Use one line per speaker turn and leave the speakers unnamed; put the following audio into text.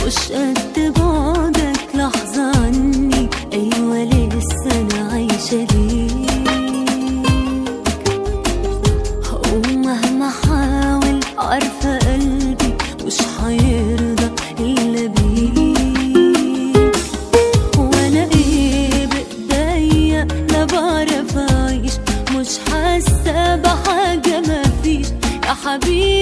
مش قد بعدك لحظة عني، أيوة لسه أنا عايشة ليك. ومهما حاول عارفة قلبي مش هيرضى إلا بيك. وأنا إيه بإيديا لا بعرف أعيش، مش حاسة بحاجة مفيش يا حبيبي.